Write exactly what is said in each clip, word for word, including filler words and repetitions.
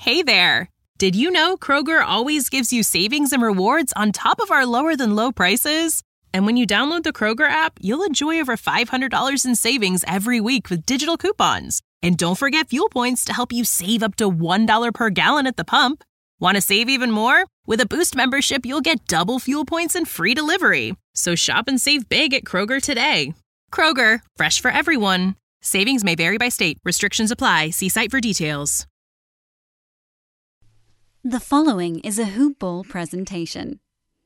Hey there! Did you know Kroger always gives you savings and rewards on top of our lower-than-low prices? And when you download the Kroger app, you'll enjoy over five hundred dollars in savings every week with digital coupons. And don't forget fuel points to help you save up to one dollar per gallon at the pump. Want to save even more? With a Boost membership, you'll get double fuel points and free delivery. So shop and save big at Kroger today. Kroger, fresh for everyone. Savings may vary by state. Restrictions apply. See site for details. The following is a Hoop Ball presentation.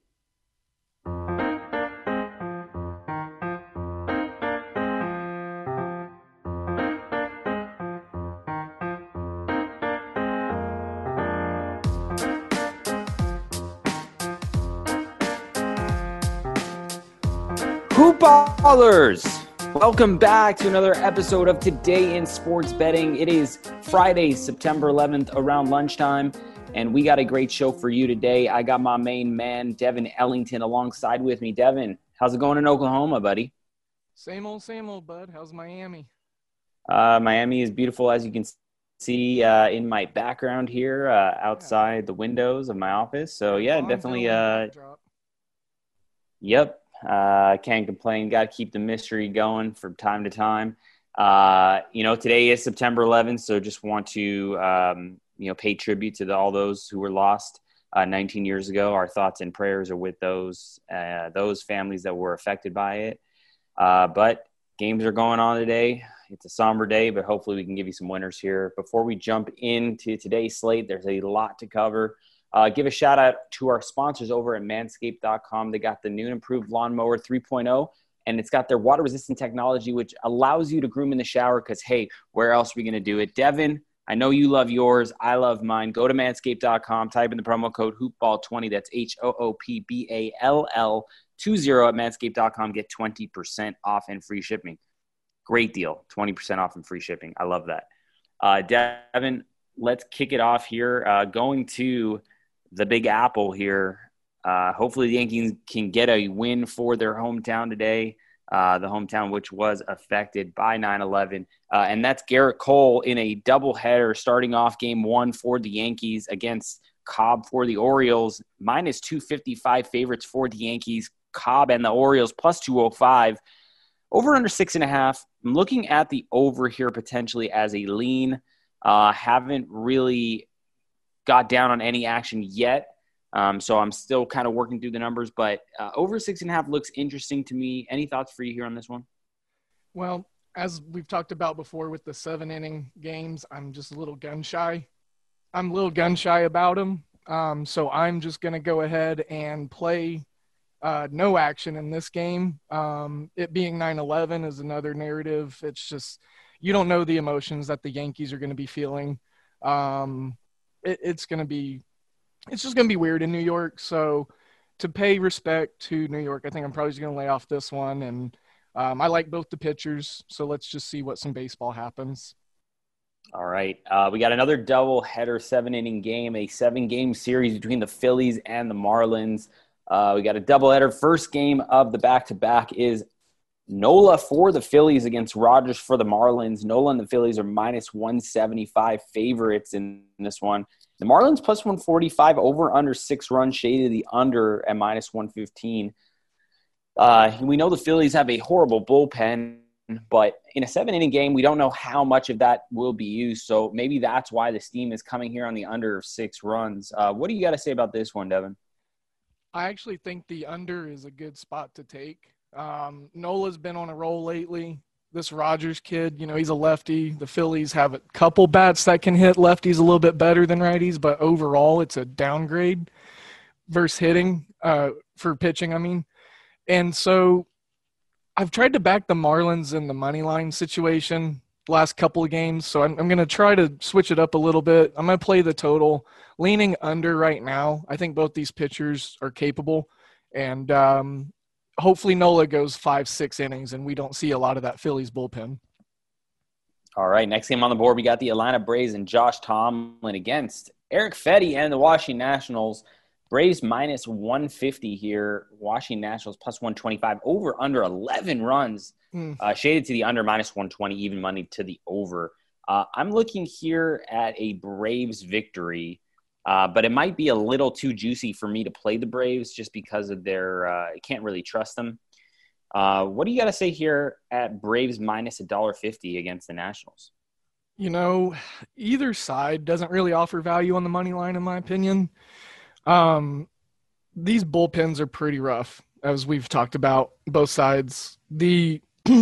Hoop Ballers! Welcome back to another episode of Today in Sports Betting. It is Friday, September eleventh, around lunchtime, and we got a great show for you today. I got my main man, Devin Ellington, alongside with me. Devin, how's it going in Oklahoma, buddy? Same old, same old, bud. How's Miami? Uh, Miami is beautiful, as you can see uh, in my background here, uh, outside yeah. the windows of my office. So, yeah, definitely. Uh, yep. Uh, can't complain. Got to keep the mystery going from time to time. Uh, you know, today is September eleventh, so just want to, um, you know, pay tribute to the, all those who were lost uh, nineteen years ago. Our thoughts and prayers are with those uh, those families that were affected by it. Uh, but games are going on today. It's a somber day, but hopefully we can give you some winners here. Before we jump into today's slate, there's a lot to cover. Uh, give a shout out to our sponsors over at manscaped dot com. They got the new and improved lawnmower three point oh, and it's got their water resistant technology, which allows you to groom in the shower because, hey, where else are we going to do it? Devin, I know you love yours. I love mine. Go to manscaped dot com, type in the promo code hoop ball twenty. That's H O O P B A L L twenty at manscaped dot com. Get twenty percent off and free shipping. Great deal. twenty percent off and free shipping. I love that. Uh, Devin, let's kick it off here. Uh, going to the Big Apple here. Uh, hopefully the Yankees can get a win for their hometown today, uh, the hometown which was affected by nine eleven. Uh, and that's Garrett Cole in a doubleheader starting off game one for the Yankees against Cobb for the Orioles. Minus two fifty-five favorites for the Yankees, Cobb and the Orioles plus two oh five. Over under six and a half. I'm looking at the over here potentially as a lean. Uh, haven't really got down on any action yet. Um, so I'm still kind of working through the numbers, but uh, over six and a half looks interesting to me. Any thoughts for you here on this one? Well, as we've talked about before with the seven inning games, I'm just a little gun shy. I'm a little gun shy about them. Um, so I'm just going to go ahead and play uh, no action in this game. Um, it being nine eleven is another narrative. It's just, you don't know the emotions that the Yankees are going to be feeling. Um, It, it's going to be – it's just going to be weird in New York. So to pay respect to New York, I think I'm probably just going to lay off this one. And um, I like both the pitchers, so let's just see what some baseball happens. All right. Uh, we got another double-header seven-inning game, a seven-game series between the Phillies and the Marlins. Uh, we got a doubleheader. First game of the back-to-back is Nola for the Phillies against Rogers for the Marlins. Nola and the Phillies are minus one seventy-five favorites in this one. The Marlins plus one forty-five, over under six runs, shaded the under at minus one fifteen. Uh, we know the Phillies have a horrible bullpen, but in a seven-inning game, we don't know how much of that will be used. So maybe that's why the steam is coming here on the under of six runs. Uh, what do you got to say about this one, Devin? I actually think the under is a good spot to take. Um, Nola's been on a roll lately. This Rogers kid, you know, he's a lefty. The Phillies have a couple bats that can hit lefties a little bit better than righties, but overall it's a downgrade versus hitting uh, for pitching, I mean. And so I've tried to back the Marlins in the money line situation last couple of games, so I'm, I'm going to try to switch it up a little bit. I'm going to play the total, leaning under right now. I think both these pitchers are capable, and um, hopefully Nola goes five, six innings, and we don't see a lot of that Phillies bullpen. All right, next game on the board, we got the Atlanta Braves and Josh Tomlin against Eric Fedde and the Washington Nationals. Braves minus one fifty here. Washington Nationals plus one twenty-five. Over under eleven runs. Mm. Uh, shaded to the under minus one twenty, even money to the over. Uh, I'm looking here at a Braves victory, uh, but it might be a little too juicy for me to play the Braves just because of their uh, – I can't really trust them. Uh, what do you got to say here at Braves minus one dollar fifty against the Nationals? You know, either side doesn't really offer value on the money line, in my opinion. Um, these bullpens are pretty rough, as we've talked about, both sides. The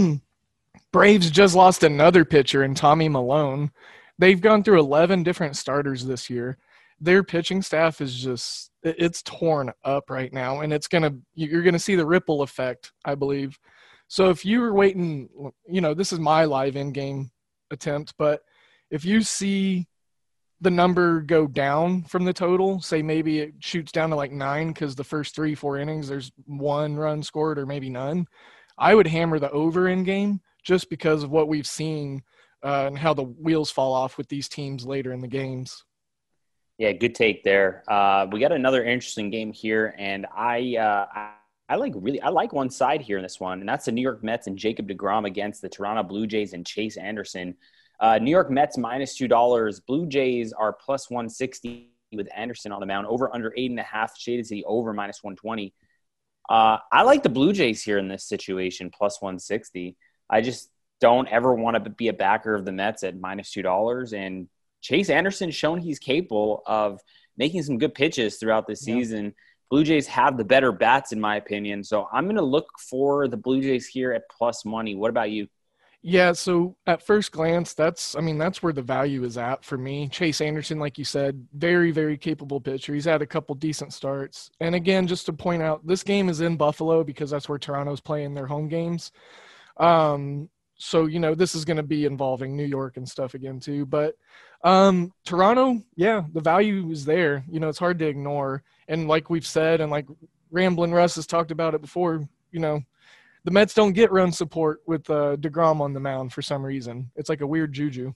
Braves just lost another pitcher in Tommy Malone. They've gone through eleven different starters this year. Their pitching staff is just – it's torn up right now, and it's going to – you're going to see the ripple effect, I believe. So if you were waiting – you know, this is my live in-game attempt, but if you see the number go down from the total, say maybe it shoots down to like nine because the first three, four innings there's one run scored or maybe none, I would hammer the over in game just because of what we've seen uh, and how the wheels fall off with these teams later in the games. Yeah, good take there. Uh, we got another interesting game here, and I, uh, I I like really I like one side here in this one, and that's the New York Mets and Jacob deGrom against the Toronto Blue Jays and Chase Anderson. Uh, New York Mets minus two dollars. Blue Jays are plus one sixty with Anderson on the mound. Over under eight and a half. Shaded to the over minus one twenty. Uh, I like the Blue Jays here in this situation, plus one sixty. I just don't ever want to be a backer of the Mets at minus two dollars. And Chase Anderson's shown he's capable of making some good pitches throughout the season. Yeah. Blue Jays have the better bats, in my opinion. So I'm going to look for the Blue Jays here at plus money. What about you? Yeah, so at first glance, that's I mean, that's where the value is at for me. Chase Anderson, like you said, very, very capable pitcher. He's had a couple decent starts. And again, just to point out, this game is in Buffalo because that's where Toronto's playing their home games. Um, so, you know, this is going to be involving New York and stuff again too. But um, Toronto, yeah, the value is there. You know, it's hard to ignore. And like we've said, and like Ramblin' Russ has talked about it before, you know, the Mets don't get run support with uh, deGrom on the mound for some reason. It's like a weird juju.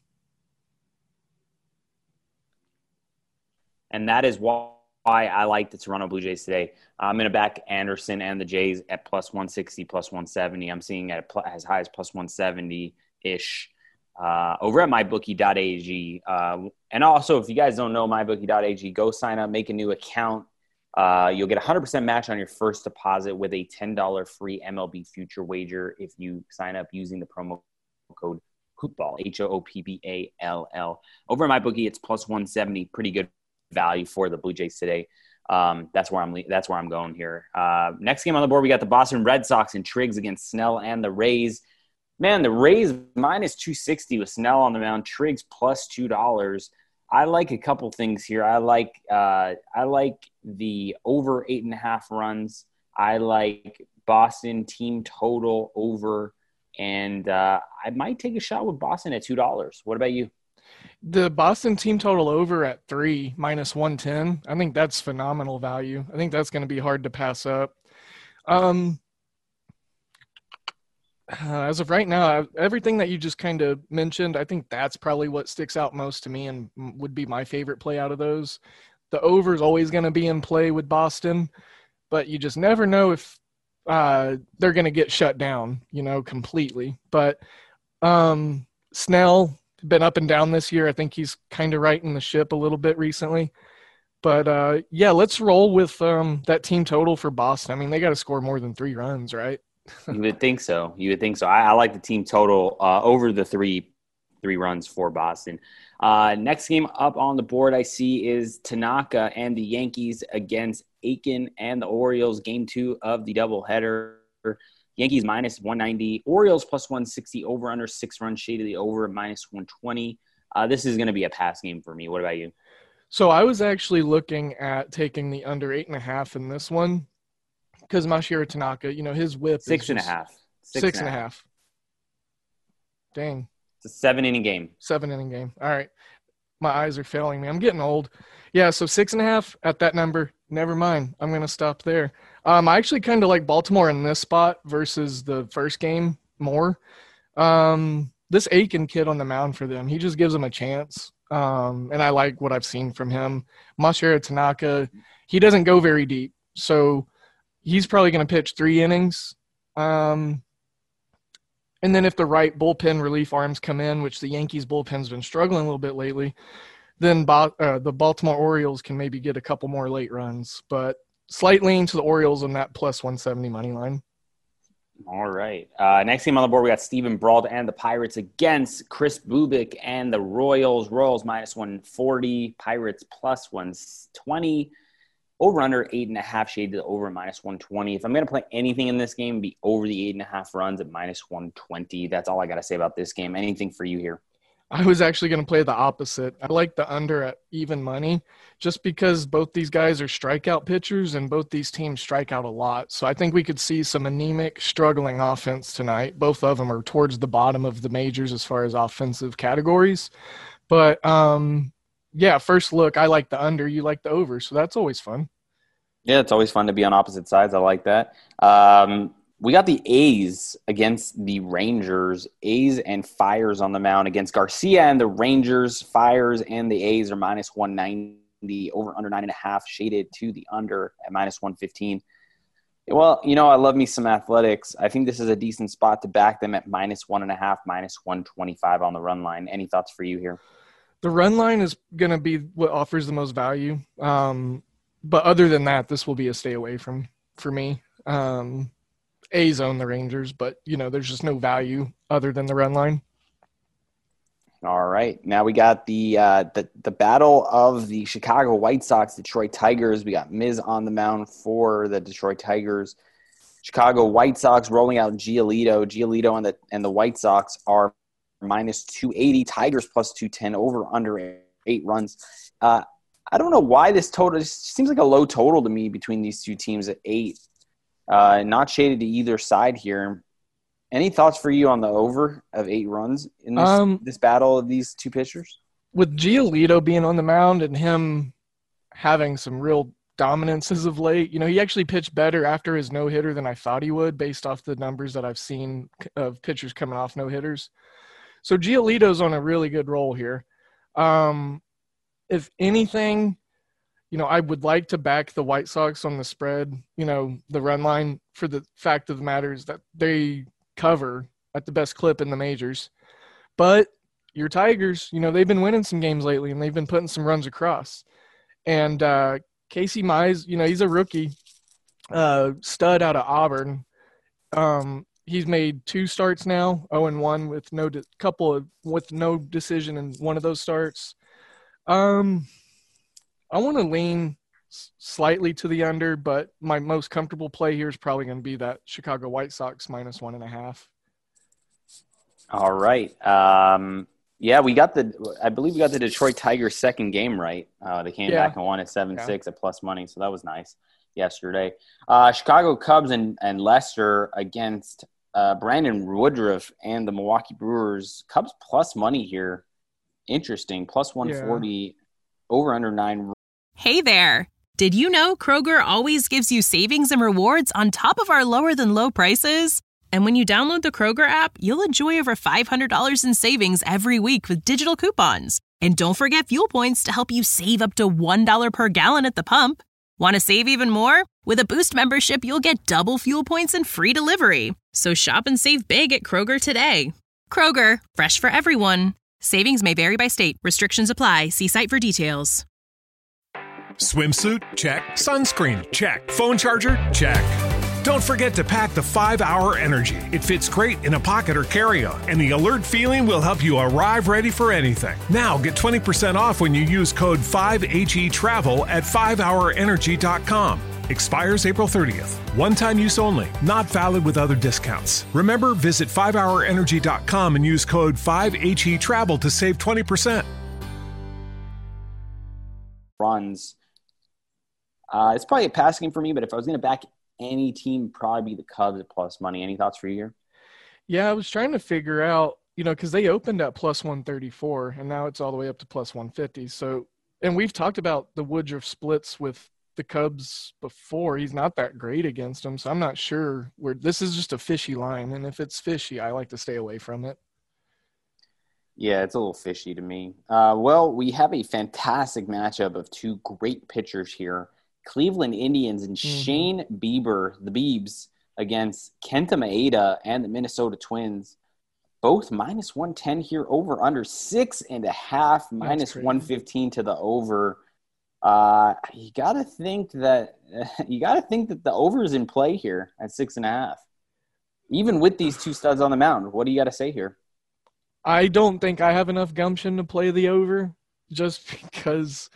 And that is why I like the Toronto Blue Jays today. I'm going to back Anderson and the Jays at plus one sixty, plus one seventy. I'm seeing at as high as plus one seventy-ish uh, over at my bookie dot a g. Uh, and also, if you guys don't know my bookie dot a g, go sign up, make a new account. Uh, you'll get a one hundred percent match on your first deposit with a ten dollars free M L B future wager if you sign up using the promo code HOOPBALL, H O O P B A L L. Over at MyBookie, it's plus one seventy, pretty good value for the Blue Jays today. Um, that's where I'm that's where I'm going here. Uh, next game on the board, we got the Boston Red Sox and Triggs against Snell and the Rays. Man, the Rays minus two sixty with Snell on the mound, Triggs plus two dollars. I like a couple things here. I like uh, I like the over eight and a half runs. I like Boston team total over, and uh, I might take a shot with Boston at two dollars. What about you? The Boston team total over at three minus one ten. I think that's phenomenal value. I think that's going to be hard to pass up. Um, Uh, as of right now, everything that you just kind of mentioned, I think that's probably what sticks out most to me and would be my favorite play out of those. The over is always going to be in play with Boston, but you just never know if uh, they're going to get shut down, you know, completely. But um, Snell, been up and down this year. I think he's kind of righting the ship a little bit recently. But, uh, yeah, let's roll with um, that team total for Boston. I mean, they got to score more than three runs, right? You would think so. You would think so. I, I like the team total uh, over the three three runs for Boston. Uh, next game up on the board I see is Tanaka and the Yankees against Aiken and the Orioles. Game two of the doubleheader. Yankees minus one ninety. Orioles plus one sixty. Over under six runs. Shade of the over minus one twenty. Uh, this is going to be a pass game for me. What about you? So I was actually looking at taking the under eight and a half in this one. Because Masahiro Tanaka, you know, his whip six is and a half. Six, six and a half. half. Dang. It's a seven-inning game. Seven-inning game. All right. My eyes are failing me. I'm getting old. Yeah, so six and a half at that number. Never mind. I'm going to stop there. Um, I actually kind of like Baltimore in this spot versus the first game more. Um, this Aiken kid on the mound for them, he just gives them a chance. Um, and I like what I've seen from him. Masahiro Tanaka, he doesn't go very deep. So – he's probably going to pitch three innings. Um, And then if the right bullpen relief arms come in, which the Yankees bullpen's been struggling a little bit lately, then uh, the Baltimore Orioles can maybe get a couple more late runs. But slight lean to the Orioles on that plus one seventy money line. All right. Uh, next game on the board, we got Steven Brault and the Pirates against Chris Bubik and the Royals. Royals minus one forty, Pirates plus one twenty. Over under eight and a half, shade to the over minus one twenty. If I'm going to play anything in this game, be over the eight and a half runs at minus one twenty. That's all I got to say about this game. Anything for you here? I was actually going to play the opposite. I like the under at even money just because both these guys are strikeout pitchers and both these teams strike out a lot. So I think we could see some anemic, struggling offense tonight. Both of them are towards the bottom of the majors as far as offensive categories. But, um, yeah, first look, I like the under. You like the over. So that's always fun. Yeah, it's always fun to be on opposite sides. I like that. Um, we got the A's against the Rangers. A's and Fires on the mound against Garcia and the Rangers. Fires and the A's are minus one ninety, over under nine and a half, shaded to the under at minus one fifteen. Well, you know, I love me some athletics. I think this is a decent spot to back them at minus one and a half, minus one twenty-five on the run line. Any thoughts for you here? The run line is going to be what offers the most value. Um, but other than that, this will be a stay away from for me. Um, A's own the Rangers, but, you know, there's just no value other than the run line. All right. Now we got the uh, the the battle of the Chicago White Sox, Detroit Tigers. We got Miz on the mound for the Detroit Tigers. Chicago White Sox rolling out Giolito. Giolito and the and the White Sox are minus two eighty. Tigers plus two ten, over under eight runs. Uh, I don't know why this total – it seems like a low total to me between these two teams at eight. Uh, not shaded to either side here. Any thoughts for you on the over of eight runs in this, um, this battle of these two pitchers? With Giolito being on the mound and him having some real dominance as of late, you know, he actually pitched better after his no-hitter than I thought he would based off the numbers that I've seen of pitchers coming off no-hitters. So Giolito's on a really good roll here. Um, if anything, you know, I would like to back the White Sox on the spread, you know, the run line, for the fact of the matter is that they cover at the best clip in the majors. But your Tigers, you know, they've been winning some games lately and they've been putting some runs across. And uh, Casey Mize, you know, he's a rookie uh, stud out of Auburn. Um, he's made two starts now, oh and one with no de- couple of with no decision in one of those starts. Um, I want to lean slightly to the under, but my most comfortable play here is probably going to be that Chicago White Sox minus one and a half. All right. Um, yeah, we got the – I believe we got the Detroit Tigers second game right. Uh, they came yeah. back and won at seven six yeah. at plus money, so that was nice yesterday. Uh, Chicago Cubs and, and Leicester against uh, Brandon Woodruff and the Milwaukee Brewers. Cubs plus money here. Interesting. Plus one forty, yeah. over under nine. Hey there. Did you know Kroger always gives you savings and rewards on top of our lower than low prices? And when you download the Kroger app, you'll enjoy over five hundred dollars in savings every week with digital coupons. And don't forget fuel points to help you save up to one dollar per gallon at the pump. Want to save even more? With a Boost membership, you'll get double fuel points and free delivery. So shop and save big at Kroger today. Kroger, fresh for everyone. Savings may vary by state. Restrictions apply. See site for details. Swimsuit? Check. Sunscreen? Check. Phone charger? Check. Don't forget to pack the five hour Energy. It fits great in a pocket or carry-on, and the alert feeling will help you arrive ready for anything. Now get twenty percent off when you use code five H E travel at five hour energy dot com. Expires April thirtieth. One-time use only. Not valid with other discounts. Remember, visit five hour energy dot com and use code five H E travel to save twenty percent. Runs. Uh, it's probably a pass game for me, but if I was going to back any team, probably be the Cubs at plus money. Any thoughts for you here? Yeah, I was trying to figure out, you know, because they opened at plus one thirty-four, and now it's all the way up to plus one fifty. So, and we've talked about the Woodruff splits with the Cubs before. He's not that great against them, so I'm not sure where this is. Just a fishy line, and if it's fishy, I like to stay away from it. Yeah, it's a little fishy to me. Uh, well, we have a fantastic matchup of two great pitchers here. Cleveland Indians and mm-hmm. Shane Bieber, the Biebs, against Kenta Maeda and the Minnesota Twins. both minus one ten here, over under six and a half, minus one fifteen to the over. Uh, you got to think that you got to think that the over is in play here at six and a half. Even with these two studs on the mound, what do you got to say here? I don't think I have enough gumption to play the over just because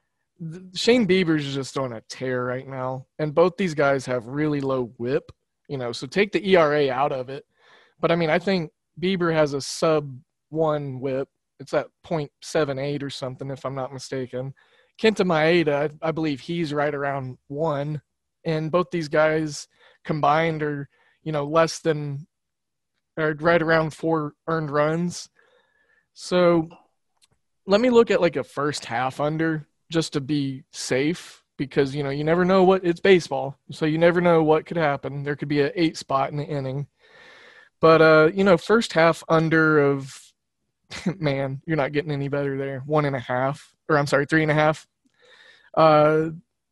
Shane Bieber's just on a tear right now. And both these guys have really low whip, you know, so take the E R A out of it. But, I mean, I think Bieber has a sub one whip. It's at point seven eight or something, if I'm not mistaken. Kenta Maeda, I, I believe he's right around one. And both these guys combined are – you know, less than or right around four earned runs. So let me look at like a first half under just to be safe because, you know, you never know what – it's baseball. So you never know what could happen. There could be an eight spot in the inning. But, uh, you know, first half under of – man, you're not getting any better there. One and a half – or I'm sorry, three and a half. Uh,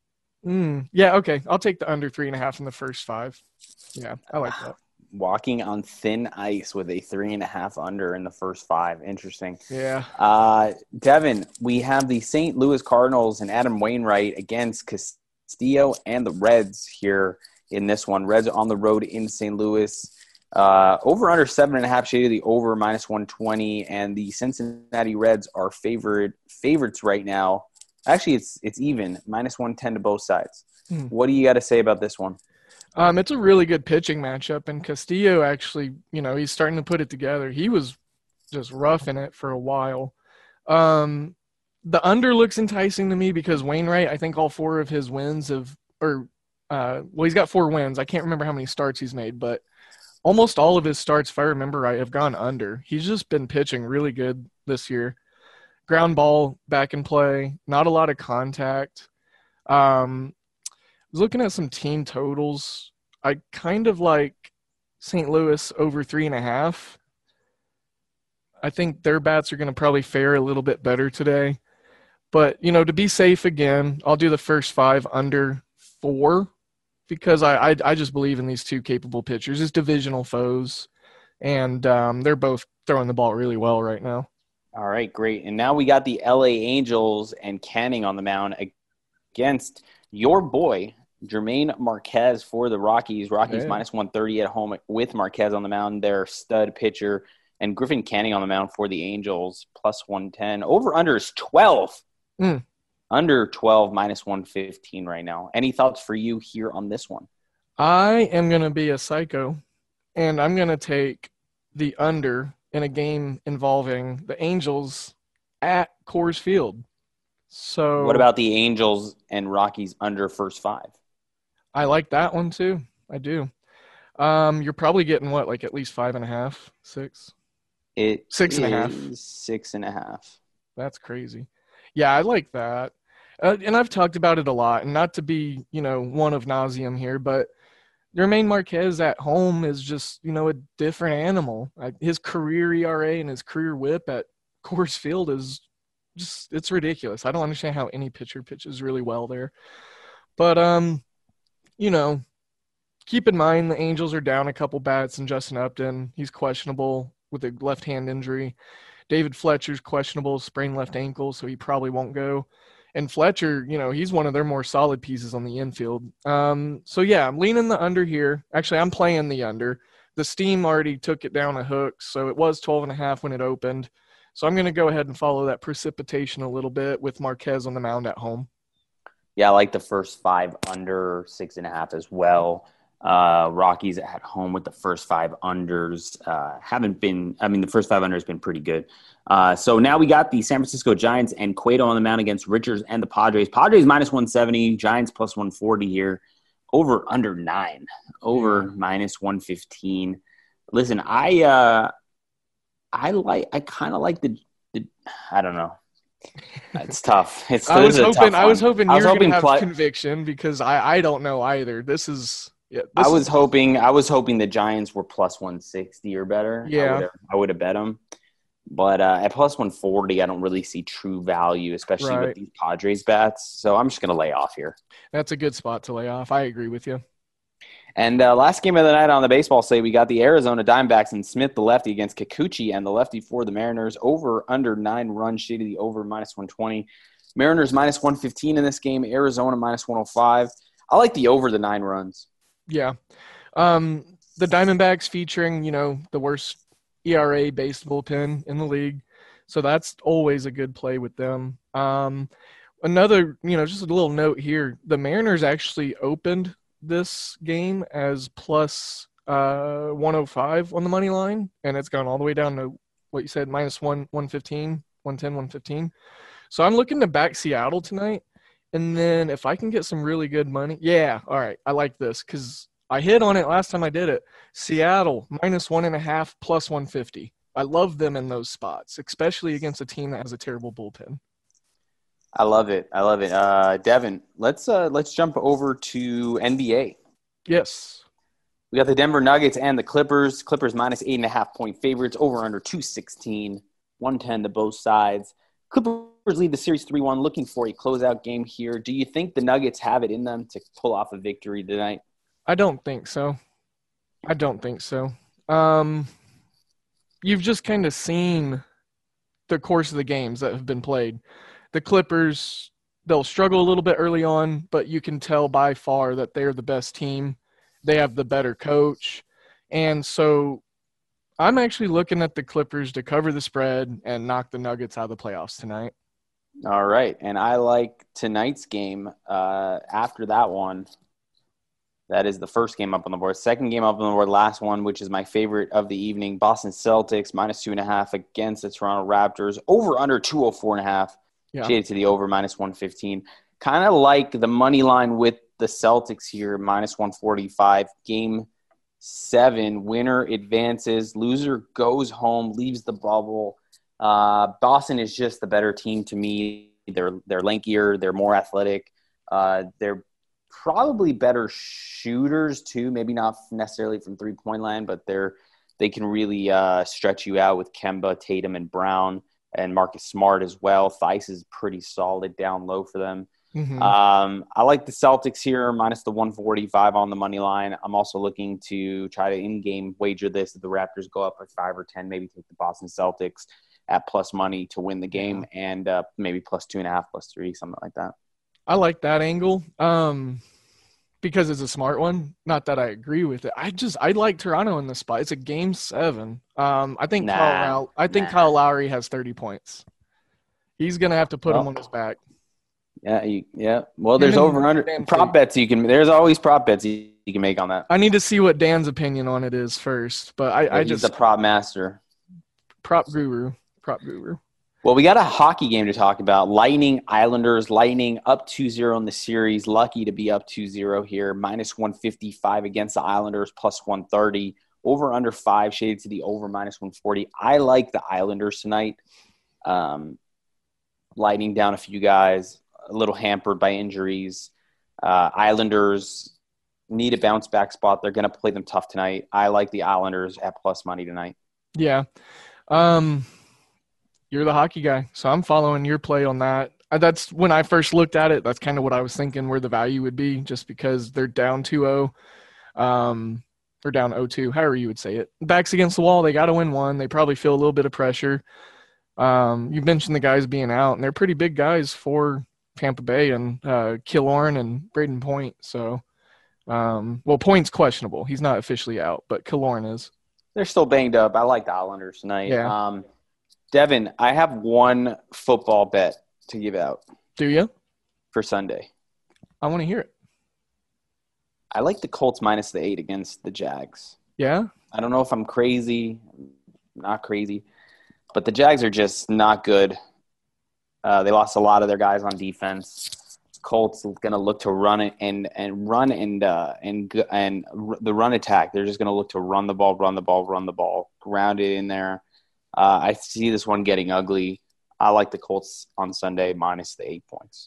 mm, yeah, okay. I'll take the under three and a half in the first five. Yeah, I like that. Walking on thin ice with a three and a half under in the first five. Interesting. Yeah. Uh, Devin, we have the Saint Louis Cardinals and Adam Wainwright against Castillo and the Reds here in this one. Reds on the road in Saint Louis. Uh, over under seven and a half shaded the over minus one twenty, and the Cincinnati Reds are favorite favorites right now. Actually, it's it's even minus one ten to both sides. Hmm. What do you got to say about this one? Um, it's a really good pitching matchup, and Castillo actually, you know, he's starting to put it together. He was just roughing it for a while. Um, the under looks enticing to me because Wainwright, I think all four of his wins have, or uh, well, he's got four wins. I can't remember how many starts he's made, but almost all of his starts, if I remember right, have gone under. He's just been pitching really good this year. Ground ball back in play, not a lot of contact. Um, I was looking at some team totals. I kind of like Saint Louis over three and a half. I think their bats are going to probably fare a little bit better today. But, you know, to be safe again, I'll do the first five under four because I I, I just believe in these two capable pitchers as divisional foes. And um, they're both throwing the ball really well right now. All right, great. And now we got the L A Angels and Canning on the mound against your boy, Jermaine Marquez for the Rockies. Rockies yeah. minus one thirty at home with Marquez on the mound, their stud pitcher, and Griffin Canning on the mound for the Angels, plus one ten. Over-under is twelve. Mm. Under twelve, minus one fifteen right now. Any thoughts for you here on this one? I am going to be a psycho, and I'm going to take the under in a game involving the Angels at Coors Field. So, what about the Angels and Rockies under first five? I like that one too. I do. Um, you're probably getting what, like at least five and a half, six? It six and a half. Six and a half. That's crazy. Yeah, I like that. Uh, and I've talked about it a lot, and not to be, you know, one of nauseum here, but Jermaine Marquez at home is just, you know, a different animal. I, his career E R A and his career whip at Coors Field is just, it's ridiculous. I don't understand how any pitcher pitches really well there. But, um, you know, keep in mind the Angels are down a couple bats, and Justin Upton, he's questionable with a left hand injury. David Fletcher's questionable, sprained left ankle, so he probably won't go. And Fletcher, you know, he's one of their more solid pieces on the infield. Um, so, yeah, I'm leaning the under here. Actually, I'm playing the under. The steam already took it down a hook, so it was twelve and a half when it opened. So I'm going to go ahead and follow that precipitation a little bit with Marquez on the mound at home. Yeah, I like the first five under six and a half as well. Uh, Rockies at home with the first five unders uh, haven't been – I mean, the first five unders has been pretty good. Uh, so now we got the San Francisco Giants and Cueto on the mound against Richards and the Padres. Padres minus one seventy, Giants plus one forty here. Over under nine. Over yeah. minus one fifteen. Listen, I uh, I like – I kind of like the, the – I don't know. It's tough. It's I was hoping I was hoping you were going to have pl- conviction because I, I don't know either. This is yeah, – I was is, hoping I was hoping the Giants were plus one sixty or better. Yeah. I would have bet them. But uh, at plus one forty, I don't really see true value, especially right. with these Padres bats. So I'm just going to lay off here. That's a good spot to lay off. I agree with you. And uh, last game of the night on the baseball slate, we got the Arizona Diamondbacks and Smith, the lefty, against Kikuchi and the lefty for the Mariners. Over under nine runs, shaded the over minus one twenty. Mariners minus one fifteen in this game. Arizona minus one oh five. I like the over the nine runs. Yeah. Um, the Diamondbacks featuring, you know, the worst E R A-based bullpen in the league. So that's always a good play with them. Um, another, you know, just a little note here. The Mariners actually opened this game as plus uh, one oh five on the money line, and it's gone all the way down to what you said, minus one, one fifteen, one ten, one fifteen. So I'm looking to back Seattle tonight. And then if I can get some really good money, yeah, all right, I like this because I hit on it last time I did it. Seattle, minus one and a half, plus one fifty. I love them in those spots, especially against a team that has a terrible bullpen. I love it. I love it. Uh, Devin, let's uh, let's jump over to N B A. Yes. We got the Denver Nuggets and the Clippers. Clippers minus eight and a half point favorites, over under two sixteen, one ten to both sides. Clippers lead the series three one, looking for a closeout game here. Do you think the Nuggets have it in them to pull off a victory tonight? I don't think so. I don't think so. Um, you've just kind of seen the course of the games that have been played. The Clippers, they'll struggle a little bit early on, but you can tell by far that they're the best team. They have the better coach. And so I'm actually looking at the Clippers to cover the spread and knock the Nuggets out of the playoffs tonight. All right. And I like tonight's game uh, after that one. That is the first game up on the board. Second game up on the board, last one, which is my favorite of the evening. Boston Celtics minus two and a half against the Toronto Raptors. Over under two oh four and a half. Yeah. Shaded to the over minus one fifteen. Kind of like the money line with the Celtics here, minus one forty-five. Game seven, winner advances, loser goes home, leaves the bubble. Uh, Boston is just the better team to me. They're they're lankier, they're more athletic. Uh, they're probably better shooters too. Maybe not necessarily from three point land, but they're they can really uh, stretch you out with Kemba, Tatum, and Brown. And Marcus Smart as well. Theis is pretty solid down low for them. Mm-hmm. Um, I like the Celtics here, minus the one forty-five on the money line. I'm also looking to try to in-game wager this. If the Raptors go up by five or ten, maybe take the Boston Celtics at plus money to win the game, yeah. and uh, maybe plus two and a half, plus three, something like that. I like that angle um, because it's a smart one. Not that I agree with it. I just I like Toronto in this spot. It's a game seven. Um, I think nah, Kyle. I think nah. Kyle Lowry has thirty points. He's gonna have to put well, him on his back. Yeah, you, yeah. Well, there's over under prop bets you can. There's always prop bets you, you can make on that. I need to see what Dan's opinion on it is first, but I, yeah, I he's just the prop master, prop guru, prop guru. Well, we got a hockey game to talk about. Lightning Islanders. Lightning up two zero in the series. Lucky to be up two zero here. Minus one fifty-five against the Islanders. Plus one thirty. Over under five. Shaded to the over minus one forty. I like the Islanders tonight. Um, Lightning down a few guys. A little hampered by injuries. Uh, Islanders need a bounce back spot. They're going to play them tough tonight. I like the Islanders at plus money tonight. Yeah. Um, you're the hockey guy, so I'm following your play on that. That's when I first looked at it. That's kind of what I was thinking where the value would be, just because they're down two oh, um, or down oh two, however you would say it. Backs against the wall. They got to win one. They probably feel a little bit of pressure. Um, you mentioned the guys being out, and they're pretty big guys for Tampa Bay, and uh, Killorn and Braden Point. So, um, well, Point's questionable. He's not officially out, but Killorn is. They're still banged up. I like the Islanders tonight. Yeah. Um, Devin, I have one football bet to give out. Do you? For Sunday. I want to hear it. I like the Colts minus the eight against the Jags. Yeah? I don't know if I'm crazy, not crazy, but the Jags are just not good. Uh, they lost a lot of their guys on defense. Colts going to look to run it and and run and uh, and and the run attack. They're just going to look to run the ball, run the ball, run the ball, ground it in there. Uh, I see this one getting ugly. I like the Colts on Sunday minus the eight points.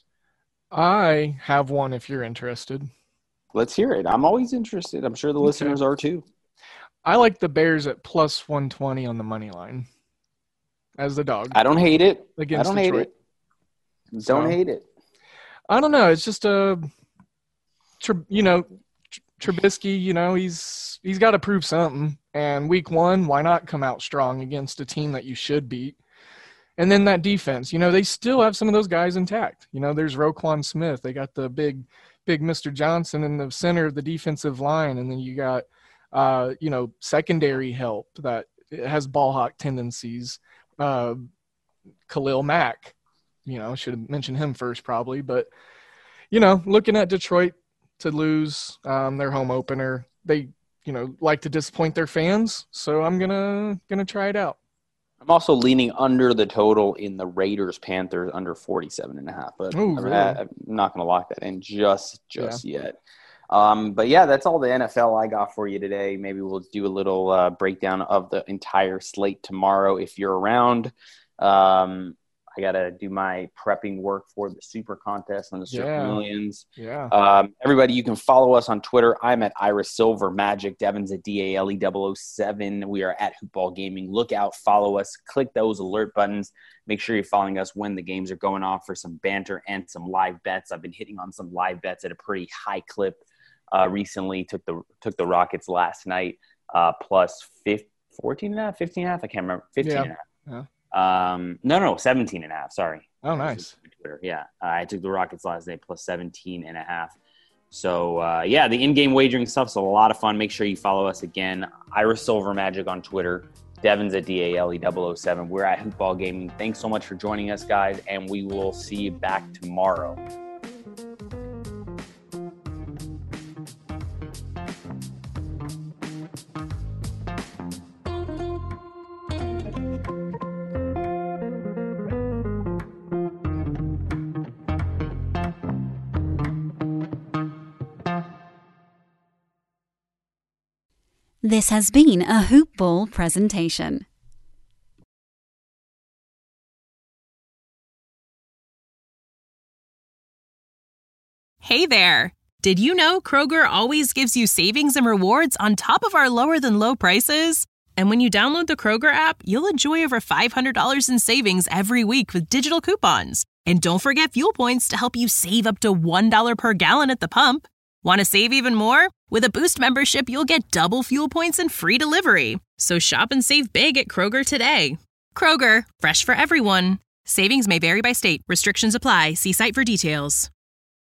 I have one if you're interested. Let's hear it. I'm always interested. I'm sure the okay. listeners are too. I like the Bears at plus one twenty on the money line as the dog. I don't hate it. Against I don't Detroit. hate it. Don't so, hate it. I don't know. It's just a, you know, Trubisky, you know, he's he's got to prove something. And week one, why not come out strong against a team that you should beat? And then that defense, you know, they still have some of those guys intact. You know, there's Roquan Smith. They got the big, big Mister Johnson in the center of the defensive line. And then you got, uh, you know, secondary help that has ball hawk tendencies. Uh, Khalil Mack, you know, should have mentioned him first probably. But, you know, looking at Detroit to lose um, their home opener, they, you know, like to disappoint their fans. So I'm going to going to try it out. I'm also leaning under the total in the Raiders Panthers under forty-seven and a half, but Ooh, I'm, really? I'm not going to lock that in just just yeah. yet. Um, but yeah, that's all the N F L I got for you today. Maybe we'll do a little uh, breakdown of the entire slate tomorrow if you're around. Um, I got to do my prepping work for the Super Contest on the Super yeah. Millions. Yeah. Um, everybody, you can follow us on Twitter. I'm at Iris Silver Magic. Devin's at D A L E double oh seven. We are at Hoopball Gaming. Look out, follow us, click those alert buttons. Make sure you're following us when the games are going off for some banter and some live bets. I've been hitting on some live bets at a pretty high clip uh, recently. Took the took the Rockets last night, uh, plus fifteen, fourteen and a half, fifteen and a half. I can't remember. fifteen yeah. and a half. Yeah. Um, no, no, seventeen and a half. Sorry. Oh, nice. Twitter. Yeah. Uh, I took the Rockets last night plus seventeen and a half. So, uh, yeah, the in-game wagering stuff's a lot of fun. Make sure you follow us again. Iris Silver Magic on Twitter. Devin's at D A L E double oh seven. We're at Hoopball Gaming. Thanks so much for joining us, guys, and we will see you back tomorrow. This has been a Hoop Ball presentation. Hey there! Did you know Kroger always gives you savings and rewards on top of our lower-than-low prices? And when you download the Kroger app, you'll enjoy over five hundred dollars in savings every week with digital coupons. And don't forget fuel points to help you save up to one dollar per gallon at the pump. Want to save even more? With a Boost membership, you'll get double fuel points and free delivery. So shop and save big at Kroger today. Kroger, fresh for everyone. Savings may vary by state. Restrictions apply. See site for details.